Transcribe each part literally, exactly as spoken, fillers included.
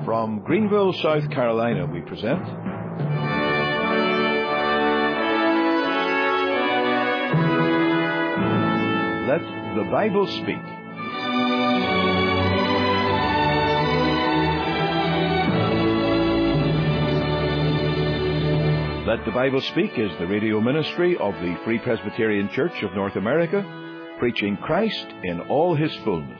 From Greenville, South Carolina, we present Let the Bible Speak. Let the Bible Speak is the radio ministry of the Free Presbyterian Church of North America, preaching Christ in all His fullness.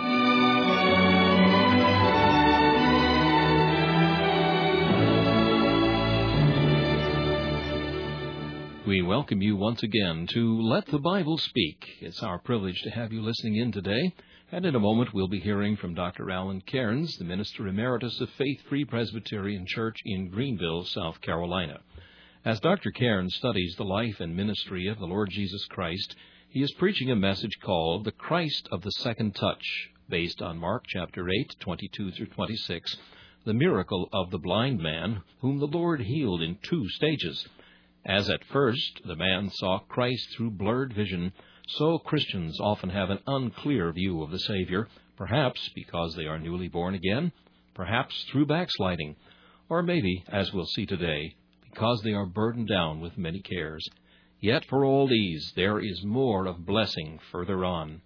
We welcome you once again to Let the Bible Speak. It's our privilege to have you listening in today, and in a moment we'll be hearing from Doctor Alan Cairns, the Minister Emeritus of Faith Free Presbyterian Church in Greenville, South Carolina. As Doctor Cairns studies the life and ministry of the Lord Jesus Christ, he is preaching a message called The Christ of the Second Touch, based on Mark chapter eight, twenty-two through twenty-six, the miracle of the blind man whom the Lord healed in two stages. As at first the man saw Christ through blurred vision, so Christians often have an unclear view of the Savior, perhaps because they are newly born again, perhaps through backsliding, or maybe, as we'll see today, because they are burdened down with many cares. Yet for all these there is more of blessing further on.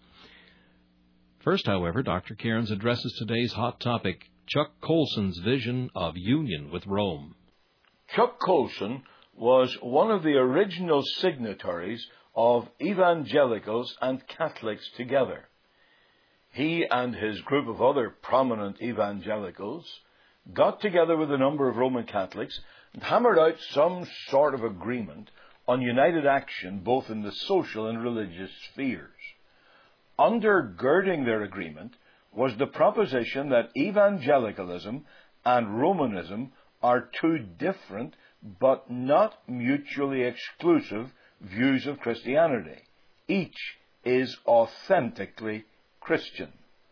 First, however, Doctor Cairns addresses today's hot topic, Chuck Colson's vision of union with Rome. Chuck Colson was one of the original signatories of evangelicals and Catholics together. He and his group of other prominent evangelicals got together with a number of Roman Catholics and hammered out some sort of agreement on united action both in the social and religious spheres. Undergirding their agreement was the proposition that evangelicalism and Romanism are two different but not mutually exclusive views of Christianity. Each is authentically Christian.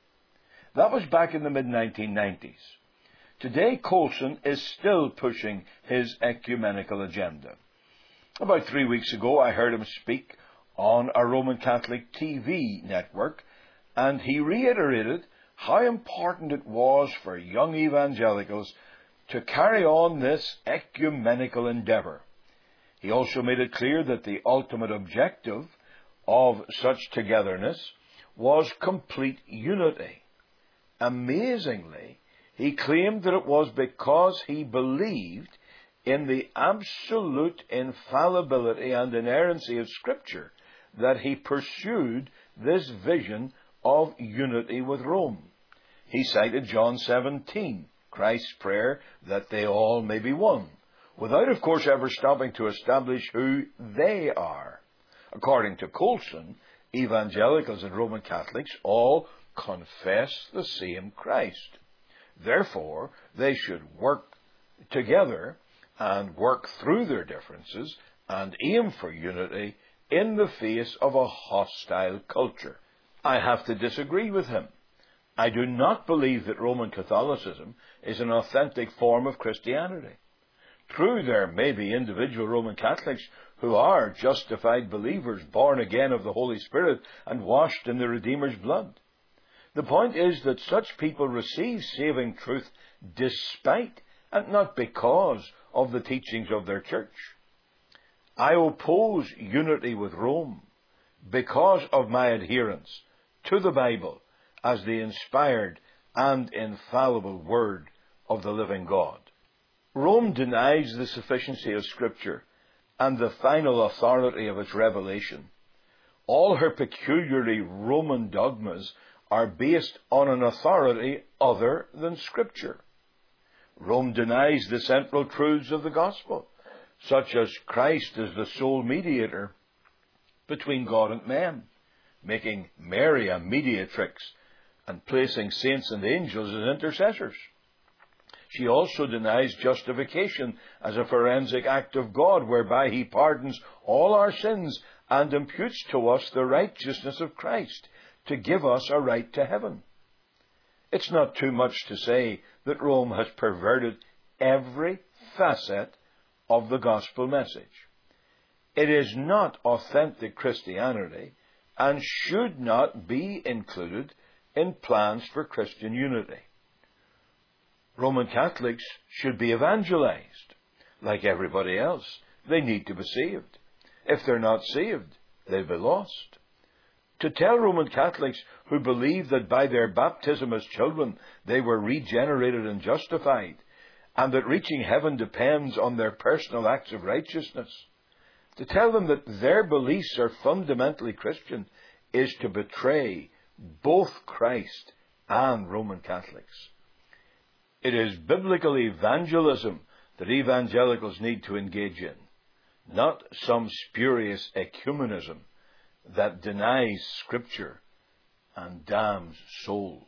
That was back in the mid nineteen nineties. Today, Colson is still pushing his ecumenical agenda. About three weeks ago, I heard him speak on a Roman Catholic T V network, and he reiterated how important it was for young evangelicals to carry on this ecumenical endeavor. He also made it clear that the ultimate objective of such togetherness was complete unity. Amazingly, he claimed that it was because he believed in the absolute infallibility and inerrancy of Scripture that he pursued this vision of unity with Rome. He cited John seventeen, Christ's prayer that they all may be one, without, of course, ever stopping to establish who they are. According to Colson, evangelicals and Roman Catholics all confess the same Christ. Therefore, they should work together and work through their differences and aim for unity in the face of a hostile culture. I have to disagree with him. I do not believe that Roman Catholicism is an authentic form of Christianity. True, there may be individual Roman Catholics who are justified believers, born again of the Holy Spirit and washed in the Redeemer's blood. The point is that such people receive saving truth despite and not because of the teachings of their church. I oppose unity with Rome because of my adherence to the Bible as the inspired and infallible Word of the living God. Rome denies the sufficiency of Scripture and the final authority of its revelation. All her peculiarly Roman dogmas are based on an authority other than Scripture. Rome denies the central truths of the gospel, such as Christ as the sole mediator between God and men, making Mary a mediatrix and placing saints and angels as intercessors. She also denies justification as a forensic act of God, whereby He pardons all our sins and imputes to us the righteousness of Christ to give us a right to heaven. It's not too much to say that Rome has perverted every facet of the gospel message. It is not authentic Christianity and should not be included in plans for Christian unity. Roman Catholics should be evangelized. Like everybody else, they need to be saved. If they're not saved, they'll be lost. To tell Roman Catholics who believe that by their baptism as children they were regenerated and justified, and that reaching heaven depends on their personal acts of righteousness, to tell them that their beliefs are fundamentally Christian is to betray both Christ and Roman Catholics. It is biblical evangelism that evangelicals need to engage in, not some spurious ecumenism that denies Scripture and damns souls.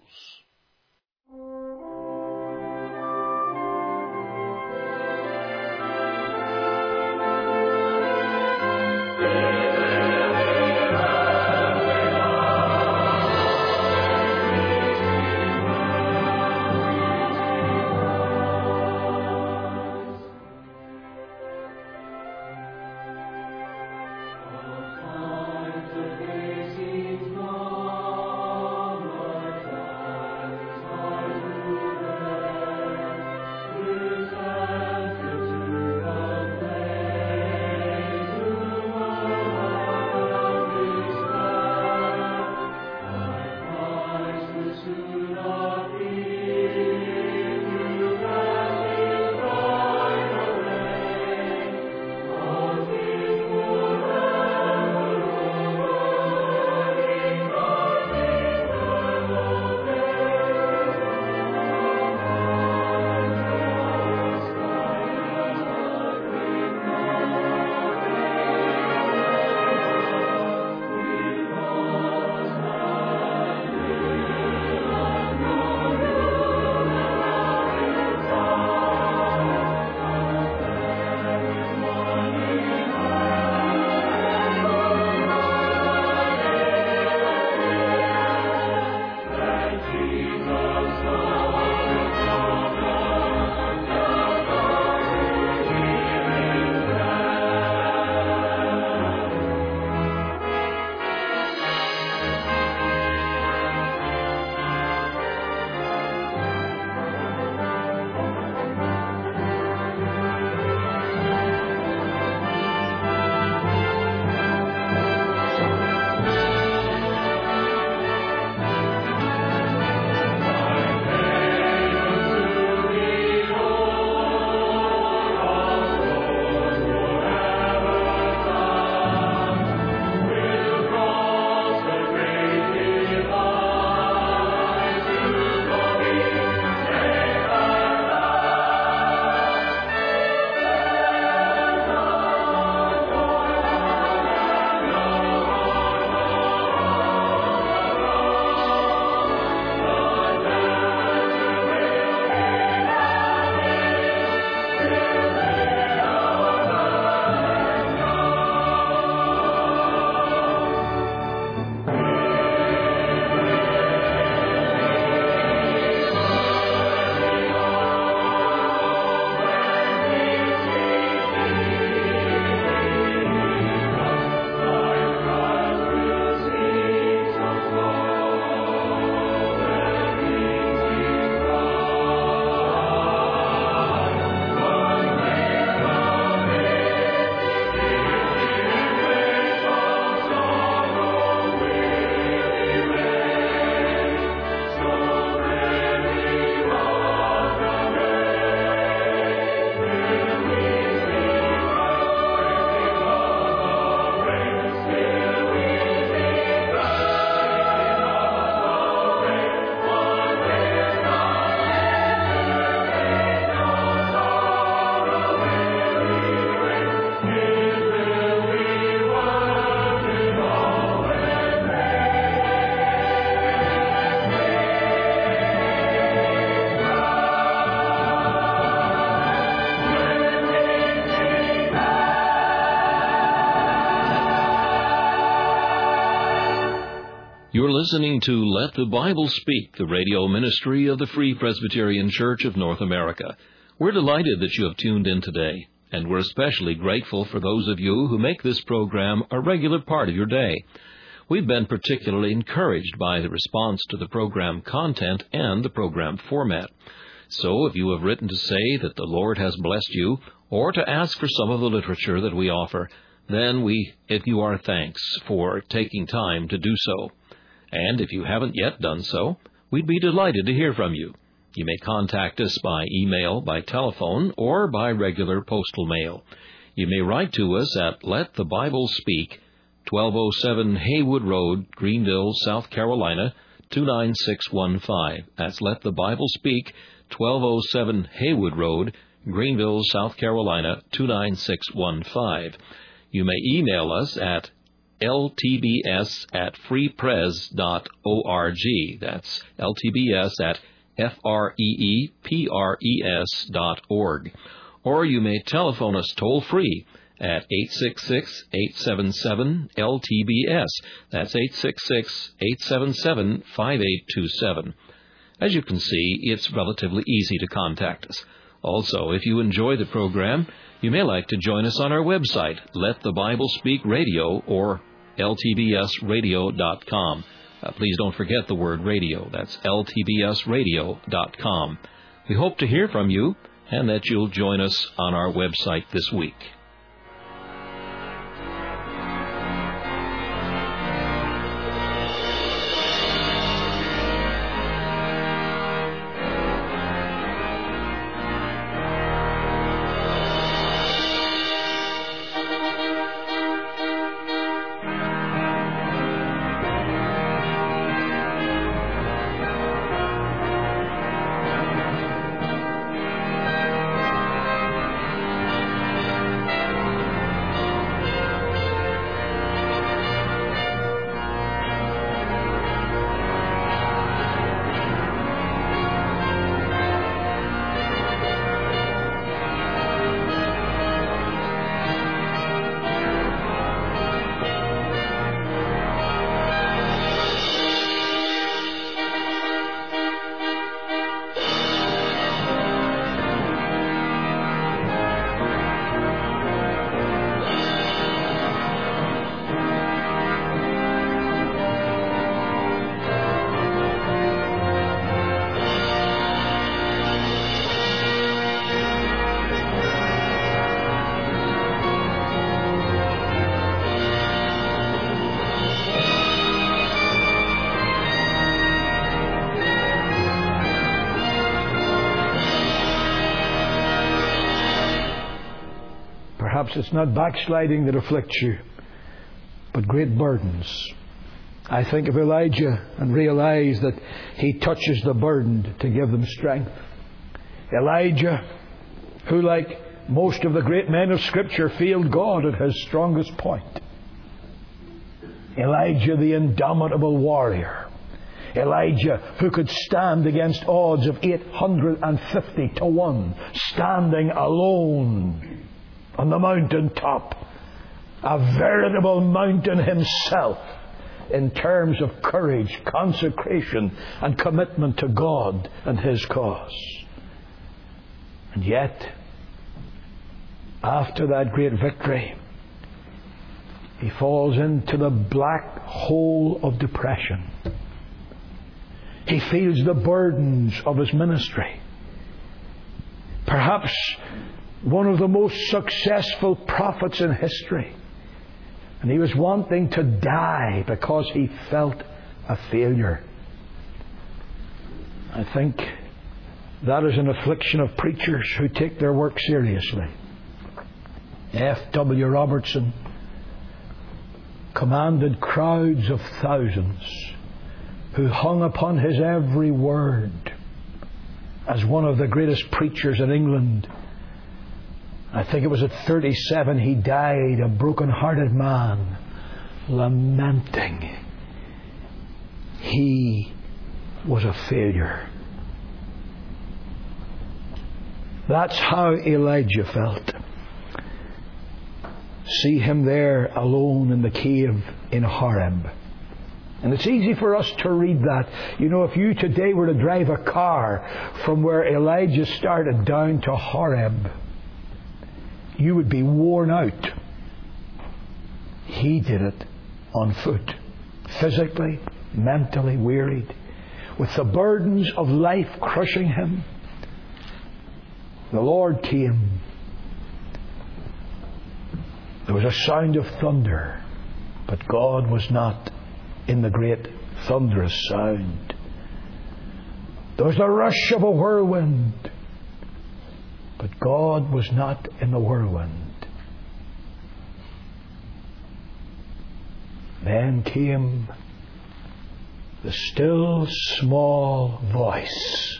You're listening to Let the Bible Speak, the radio ministry of the Free Presbyterian Church of North America. We're delighted that you have tuned in today, and we're especially grateful for those of you who make this program a regular part of your day. We've been particularly encouraged by the response to the program content and the program format. So if you have written to say that the Lord has blessed you, or to ask for some of the literature that we offer, then we give you our thanks for taking time to do so. And if you haven't yet done so, we'd be delighted to hear from you. You may contact us by email, by telephone, or by regular postal mail. You may write to us at Let the Bible Speak, twelve oh seven Haywood Road, Greenville, South Carolina, two nine six one five. That's Let the Bible Speak, twelve oh seven Haywood Road, Greenville, South Carolina, two nine six one five. You may email us at L T B S at freepres dot org. That's L T B S at F R E E P R E S dot org. Or you may telephone us toll-free at eight six six, eight seven seven, L T B S. That's eight six six, eight seven seven, five eight two seven. As you can see, it's relatively easy to contact us. Also, if you enjoy the program, you may like to join us on our website, Let the Bible Speak Radio, or L T B S radio dot com. Uh, please don't forget the word radio. That's L T B S radio dot com. We hope to hear from you and that you'll join us on our website this week. Perhaps it's not backsliding that afflicts you, but great burdens. I think of Elijah and realize that he touches the burdened to give them strength. Elijah, who like most of the great men of Scripture failed God at his strongest point. Elijah, the indomitable warrior. Elijah, who could stand against odds of eight hundred fifty to one, standing alone on the mountain top, a veritable mountain himself in terms of courage, consecration, and commitment to God and His cause. And yet, after that great victory, he falls into the black hole of depression. He feels the burdens of his ministry. Perhaps one of the most successful prophets in history. And he was wanting to die because he felt a failure. I think that is an affliction of preachers who take their work seriously. F W Robertson commanded crowds of thousands who hung upon his every word as one of the greatest preachers in England. I think it was at thirty-seven he died, a broken-hearted man, lamenting. He was a failure. That's how Elijah felt. See him there alone in the cave in Horeb. And it's easy for us to read that. You know, if you today were to drive a car from where Elijah started down to Horeb, you would be worn out. He did it on foot, physically, mentally wearied, with the burdens of life crushing him. The Lord came. There was a sound of thunder, but God was not in the great thunderous sound. There was the rush of a whirlwind, but God was not in the whirlwind. Then came the still small voice.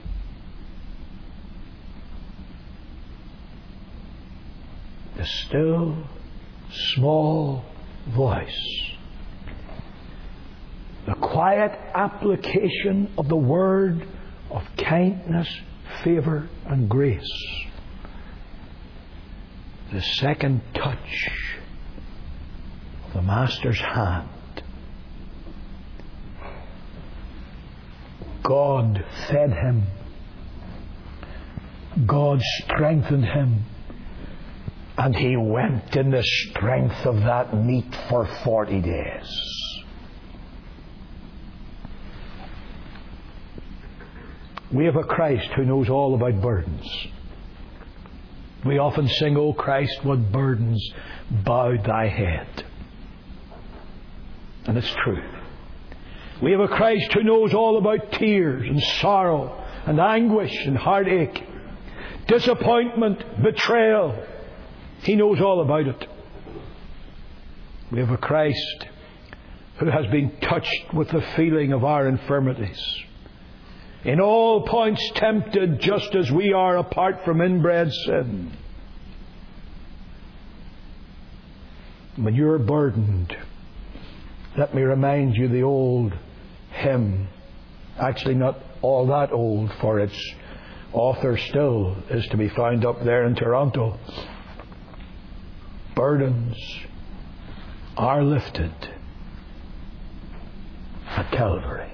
The still small voice. The quiet application of the word of kindness, favour and grace. The second touch of the Master's hand. God fed him. God strengthened him. And he went in the strength of that meat for forty days. We have a Christ who knows all about burdens. We often sing, "O Christ, what burdens bowed thy head." And it's true. We have a Christ who knows all about tears and sorrow and anguish and heartache, disappointment, betrayal. He knows all about it. We have a Christ who has been touched with the feeling of our infirmities. In all points tempted just as we are, apart from inbred sin. When you're burdened, let me remind you the old hymn, actually not all that old, for its author still is to be found up there in Toronto. Burdens are lifted at Calvary.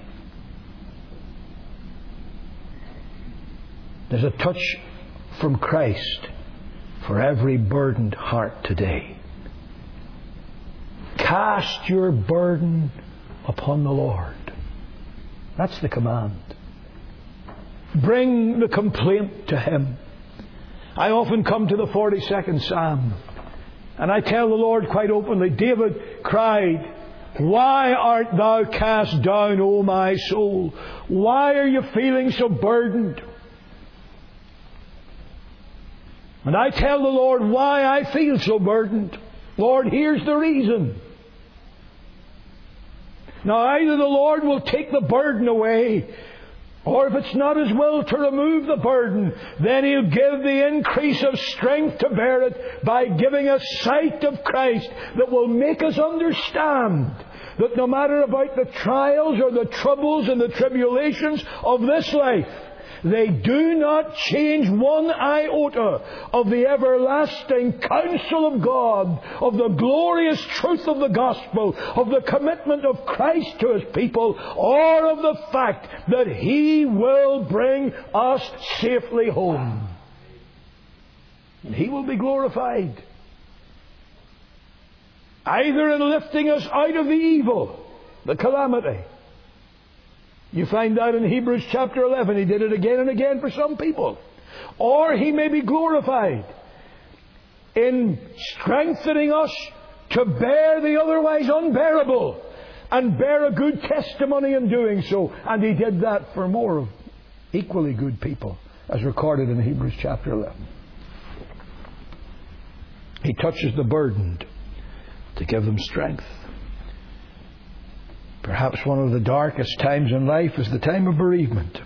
There's a touch from Christ for every burdened heart today. Cast your burden upon the Lord. That's the command. Bring the complaint to Him. I often come to the forty-second Psalm, and I tell the Lord quite openly, David cried, "Why art thou cast down, O my soul? Why are you feeling so burdened?" And I tell the Lord why I feel so burdened. Lord, here's the reason. Now either the Lord will take the burden away, or if it's not His will to remove the burden, then He'll give the increase of strength to bear it by giving us sight of Christ that will make us understand that no matter about the trials or the troubles and the tribulations of this life, they do not change one iota of the everlasting counsel of God, of the glorious truth of the gospel, of the commitment of Christ to His people, or of the fact that He will bring us safely home. And He will be glorified. Either in lifting us out of the evil, the calamity. You find that in Hebrews chapter eleven. He did it again and again for some people. Or He may be glorified in strengthening us to bear the otherwise unbearable and bear a good testimony in doing so. And He did that for more of equally good people, as recorded in Hebrews chapter eleven. He touches the burdened to give them strength. Perhaps one of the darkest times in life is the time of bereavement.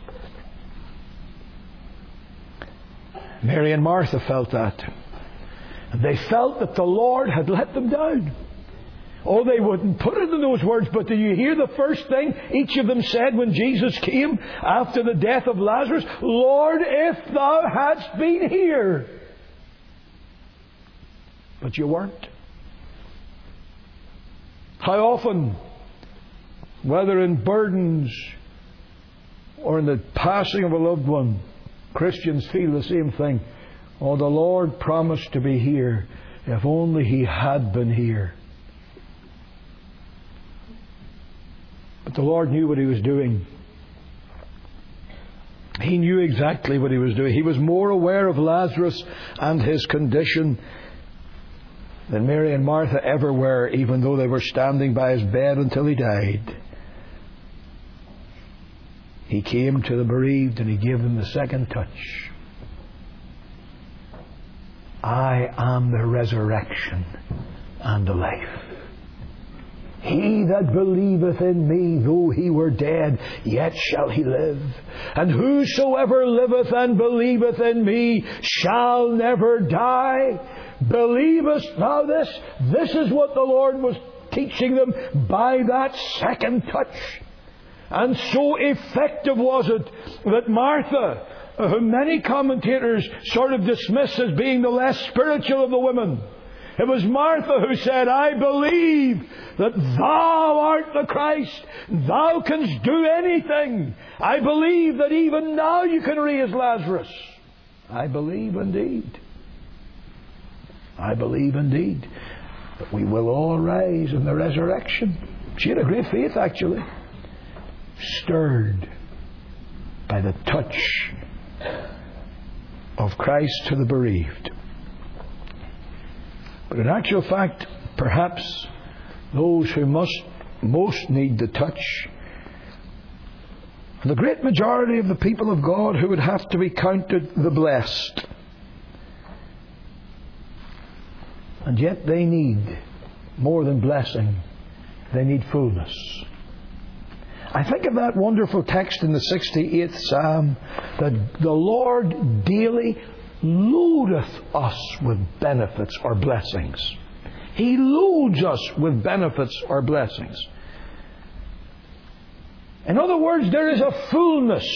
Mary and Martha felt that. And they felt that the Lord had let them down. Oh, they wouldn't put it in those words, but do you hear the first thing each of them said when Jesus came after the death of Lazarus? Lord, if Thou hadst been here. But you weren't. How often, whether in burdens or in the passing of a loved one, Christians feel the same thing. Oh, the Lord promised to be here. If only He had been here. But the Lord knew what He was doing. He knew exactly what he was doing. He was more aware of Lazarus and his condition than Mary and Martha ever were, even though they were standing by his bed until he died. He came to the bereaved and he gave them the second touch. I am the resurrection and the life. He that believeth in me, though he were dead, yet shall he live. And whosoever liveth and believeth in me shall never die. Believest thou this? This is what the Lord was teaching them by that second touch. And so effective was it that Martha, whom many commentators sort of dismiss as being the less spiritual of the women, it was Martha who said, I believe that thou art the Christ. Thou canst do anything. I believe that even now you can raise Lazarus. I believe indeed. I believe indeed that we will all rise in the resurrection. She had a great faith, actually. Stirred by the touch of Christ to the bereaved. But in actual fact, perhaps those who must most need the touch are the great majority of the people of God who would have to be counted the blessed. And yet they need more than blessing. They need fullness. I think of that wonderful text in the sixty-eighth Psalm, that the Lord daily loadeth us with benefits or blessings. He loads us with benefits or blessings. In other words, there is a fullness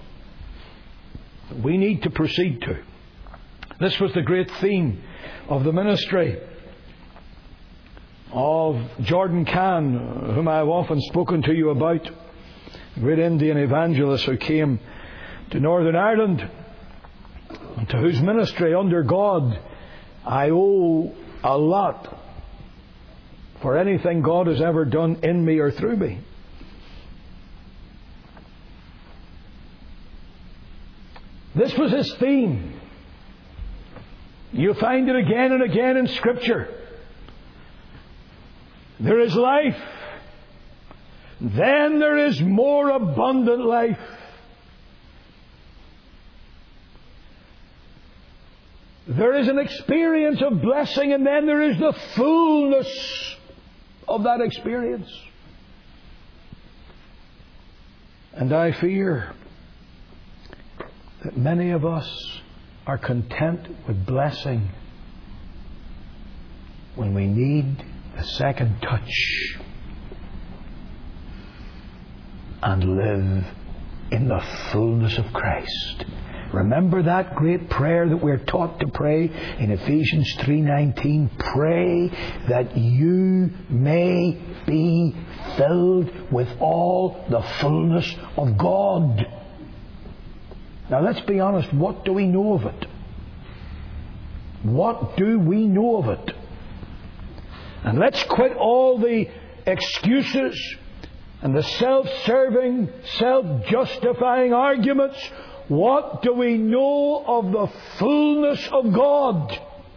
we need to proceed to. This was the great theme of the ministry of Jordan Kahn, whom I have often spoken to you about, a great Indian evangelist who came to Northern Ireland, and to whose ministry under God I owe a lot for anything God has ever done in me or through me. This was his theme. You'll find it again and again in Scripture. There is life. Then there is more abundant life. There is an experience of blessing, and then there is the fullness of that experience. And I fear that many of us are content with blessing when we need a second touch and live in the fullness of Christ. Remember that great prayer that we're taught to pray in Ephesians three nineteen. Pray that you may be filled with all the fullness of God. Now let's be honest, what do we know of it? What do we know of it? And let's quit all the excuses and the self-serving, self-justifying arguments. What do we know of the fullness of God?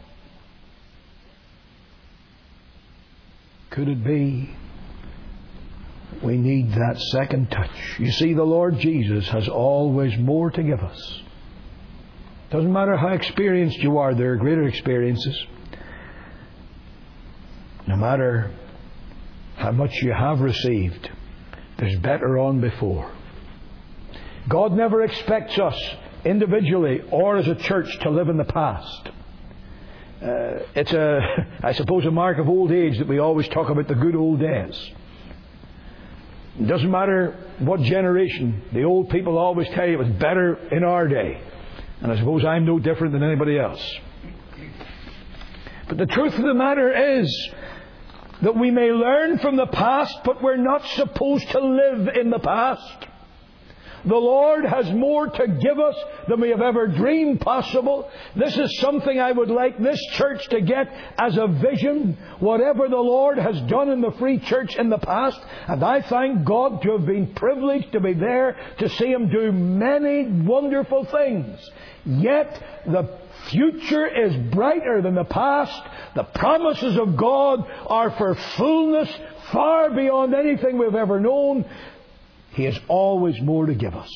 Could it be we need that second touch? You see, the Lord Jesus has always more to give us. Doesn't matter how experienced you are, there are greater experiences. No matter how much you have received, there's better on before. God never expects us individually or as a church to live in the past. Uh, it's a, I suppose, a mark of old age that we always talk about the good old days. It doesn't matter what generation. The old people always tell you it was better in our day. And I suppose I'm no different than anybody else. But the truth of the matter is that we may learn from the past, but we're not supposed to live in the past. The Lord has more to give us than we have ever dreamed possible. This is something I would like this church to get as a vision, whatever the Lord has done in the Free Church in the past. And I thank God to have been privileged to be there to see Him do many wonderful things. Yet the future is brighter than the past. The promises of God are for fullness far beyond anything we've ever known. He has always more to give us.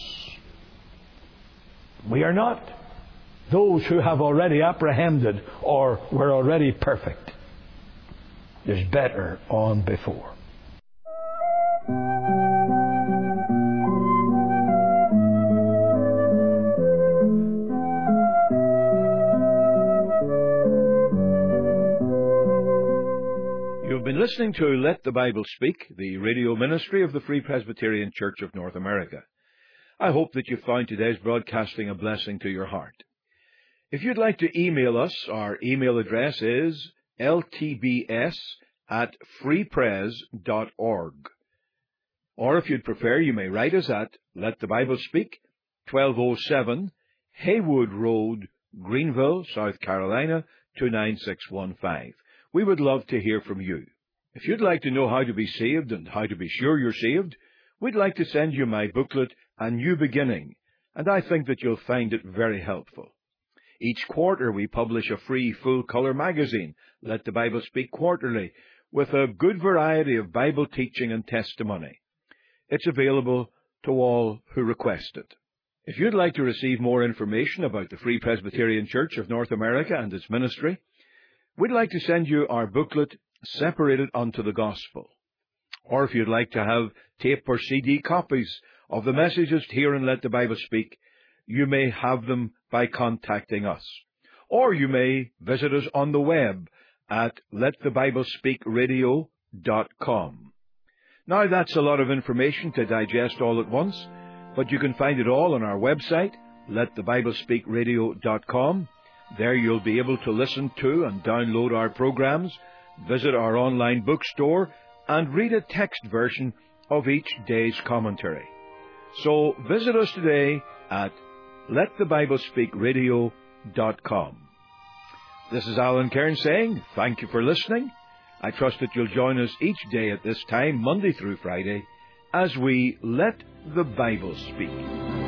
We are not those who have already apprehended or were already perfect. There's better on before. You've been listening to Let the Bible Speak, the radio ministry of the Free Presbyterian Church of North America. I hope that you found today's broadcasting a blessing to your heart. If you'd like to email us, our email address is l t b s at free pres dot org. Or if you'd prefer, you may write us at Let the Bible Speak, twelve oh seven Haywood Road, Greenville, South Carolina, two nine six one five. We would love to hear from you. If you'd like to know how to be saved and how to be sure you're saved, we'd like to send you my booklet, A New Beginning, and I think that you'll find it very helpful. Each quarter we publish a free full-color magazine, Let the Bible Speak Quarterly, with a good variety of Bible teaching and testimony. It's available to all who request it. If you'd like to receive more information about the Free Presbyterian Church of North America and its ministry, we'd like to send you our booklet, Separated unto the Gospel. Or if you'd like to have tape or C D copies of the messages here in Let the Bible Speak, you may have them by contacting us. Or you may visit us on the web at let the bible speak radio dot com. Now that's a lot of information to digest all at once, but you can find it all on our website, let the bible speak radio dot com. There you'll be able to listen to and download our programs, visit our online bookstore, and read a text version of each day's commentary. So visit us today at let the bible speak radio dot com. This is Alan Cairns saying thank you for listening. I trust that you'll join us each day at this time, Monday through Friday, as we Let the Bible Speak.